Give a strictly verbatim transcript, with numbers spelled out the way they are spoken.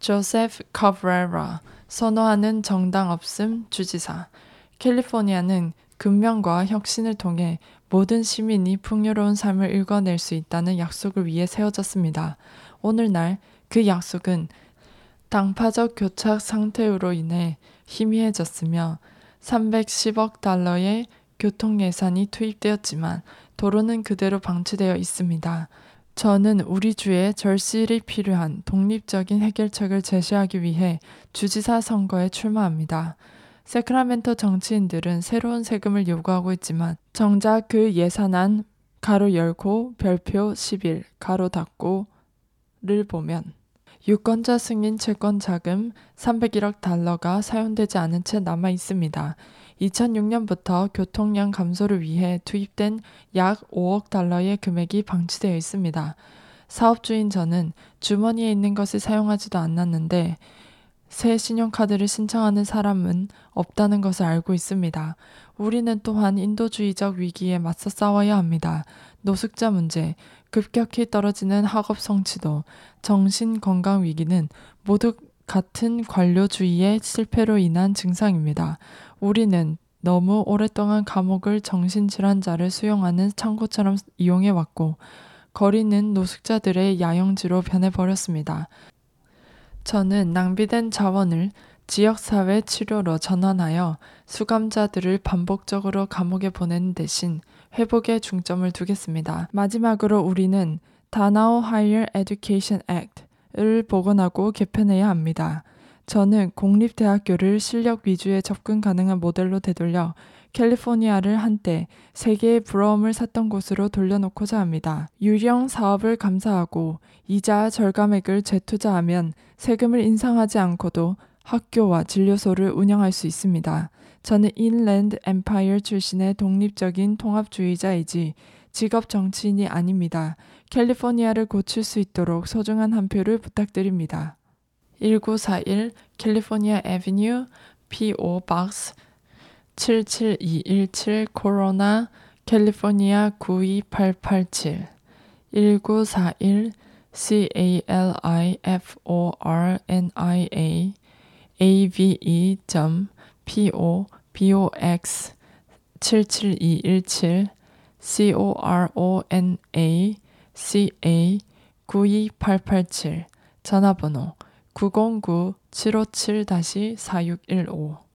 조세프 카브레라, 선호하는 정당 없음 주지사. 캘리포니아는 근면과 혁신을 통해 모든 시민이 풍요로운 삶을 일궈낼 수 있다는 약속을 위해 세워졌습니다. 오늘날 그 약속은 당파적 교착 상태로 인해 희미해졌으며 삼백십억 달러의 교통 예산이 투입되었지만 도로는 그대로 방치되어 있습니다. 저는 우리 주에 절실히 필요한 독립적인 해결책을 제시하기 위해 주지사 선거에 출마합니다. 세크라멘토 정치인들은 새로운 세금을 요구하고 있지만 정작 그 예산안 가로 열고 별표 십일 가로 닫고를 보면 유권자 승인 채권 자금 삼백일억 달러가 사용되지 않은 채 남아 있습니다. 이천육 년부터 교통량 감소를 위해 투입된 약 오억 달러의 금액이 방치되어 있습니다. 사업주인 저는 주머니에 있는 것을 사용하지도 않았는데 새 신용카드를 신청하는 사람은 없다는 것을 알고 있습니다. 우리는 또한 인도주의적 위기에 맞서 싸워야 합니다. 노숙자 문제, 급격히 떨어지는 학업 성취도, 정신건강 위기는 모두 같은 관료주의의 실패로 인한 증상입니다. 우리는 너무 오랫동안 감옥을 정신질환자를 수용하는 창고처럼 이용해왔고 거리는 노숙자들의 야영지로 변해버렸습니다. 저는 낭비된 자원을 지역사회 치료로 전환하여 수감자들을 반복적으로 감옥에 보내는 대신 회복에 중점을 두겠습니다. 마지막으로 우리는 다나오 Higher Education Act를 복원하고 개편해야 합니다. 저는 공립대학교를 실력 위주의 접근 가능한 모델로 되돌려 캘리포니아를 한때 세계의 부러움을 샀던 곳으로 돌려놓고자 합니다. 유령 사업을 감사하고 이자 절감액을 재투자하면 세금을 인상하지 않고도 학교와 진료소를 운영할 수 있습니다. 저는 인랜드 엠파이어 출신의 독립적인 통합주의자이지 직업 정치인이 아닙니다. 캘리포니아를 고칠 수 있도록 소중한 한 표를 부탁드립니다. 일구사일 캘리포니아 애비뉴 피오 박스 칠칠이일칠 코로나 캘리포니아 구이팔팔칠 일구사일 캘리포니아 ave 점 pobox 칠칠이일칠 corona ca 구이팔팔칠 전화번호 구공구 칠오칠 사육일오